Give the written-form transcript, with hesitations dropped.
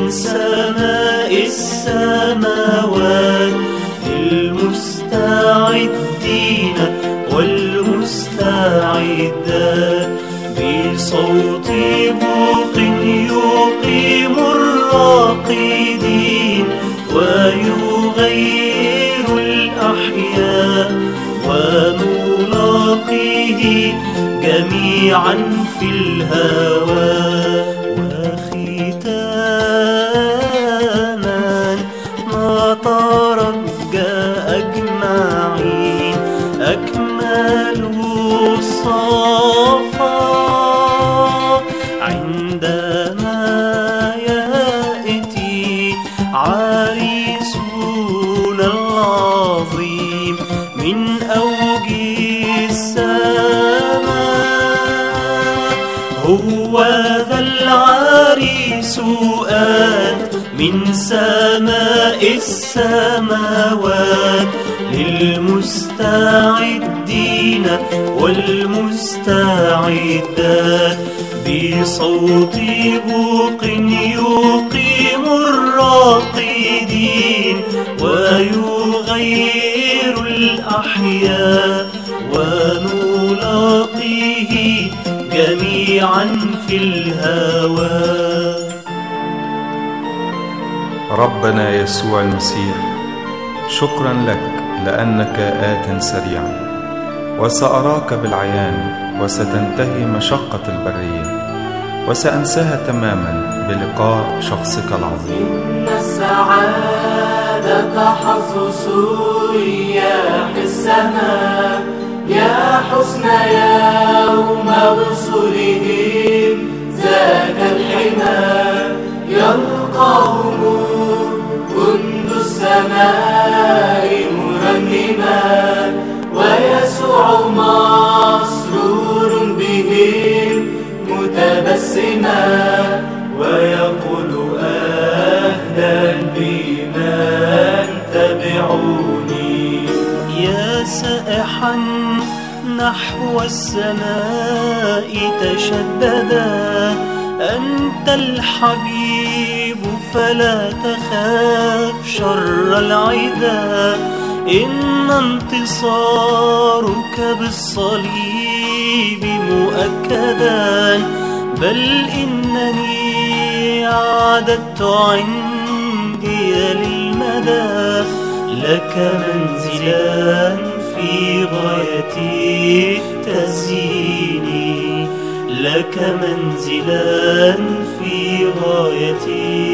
من سماء السماوات للمستعدين والمستعدات، بصوت بوق يقيم الراقدين ويغير الأحياء، ونلاقيه جميعا في الهواء. وختاما نترجى أجمعين أكمل الصفا عندما يأتي عريسنا العظيم من أوج السماء. هو ذا العريس آت من سماء السماوات للمستعدين والمستعدات، بصوت بوق يقيم الراقدين ويغير الأحياء، ونلاقيه جميعا في الهواء. ربنا يسوع المسيح، شكرا لك لأنك آت سريعا، وسأراك بالعيان، وستنتهي مشقة البرية، وسأنساها تماما بلقاء شخصك العظيم. إن السعادة تحظ سياح السماء، يا حسن يوم وصولهم ذاك الحمى، يلقاهم جند السماء مرنما، ويسوع مسرور بهم متبسما، ويقول أهلا بمن تبعوني. يا سائحا نحو السماء تشددا، أنت الحبيب فلا تخاف شر العدا، إن انتصارك بالصليب مؤكدا، بل إنني أعددت عندي للمدى لك منزلا في غاية التزيين، لك منزلا في غاية